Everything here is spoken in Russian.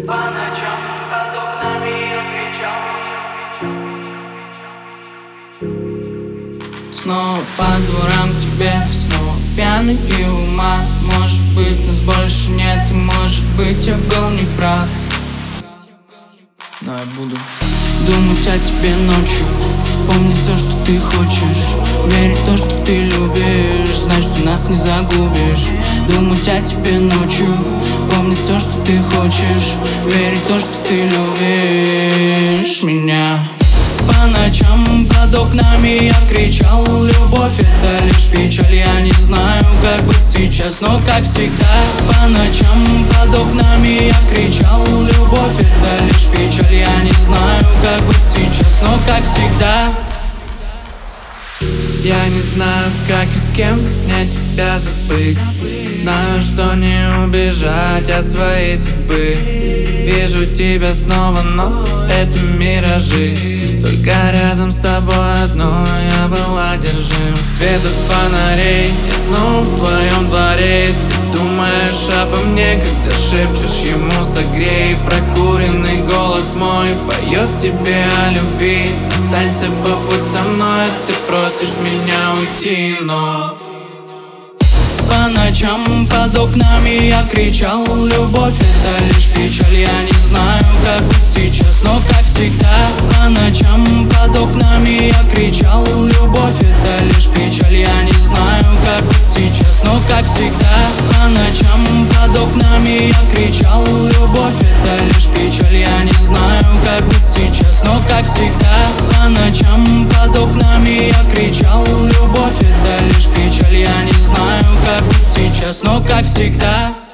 По ночам под окнами я кричал. Снова по дворам к тебе, снова пьяный и ума. Может быть, нас больше нет, и может быть, я был неправ. Но я буду думать о тебе ночью, помнить все, что ты хочешь, верить в то, что ты любишь, знать, что нас не загубишь. Думать о тебе ночью, помнить все, что ты хочешь, верить в то, что ты любишь меня. По ночам под окнами я кричал: любовь — это лишь печаль. Я не знаю, как быть сейчас, но как всегда. По ночам под окнами я кричал: любовь — это лишь печаль. Я не знаю, как быть сейчас, но как всегда. Я не знаю, как и с кем мне тебя забыть. Знаю, что не убежать от своей судьбы. Вижу тебя снова, но это миражи. Только рядом с тобой одной я был одержим. Свет от фонарей, я снова в твоем дворе. Ты думаешь обо мне, когда шепчешь ему согрей. Прокуренный голос мой поет тебе о любви. Останься, побудь со мной, ты просишь меня уйти, но по ночам под окнами я кричал: любовь — это лишь печаль. Я не знаю, как быть сейчас, но как всегда. По ночам под окнами я кричал: любовь — это лишь печаль. Я не знаю, как быть сейчас, но как всегда. По ночам под окнами я кричал: любовь — это лишь печаль. Я не знаю, как быть сейчас, но как всегда. По ночам под окнами я кричал: любовь — это лишь печаль. Я не знаю, как быть сейчас, но как всегда.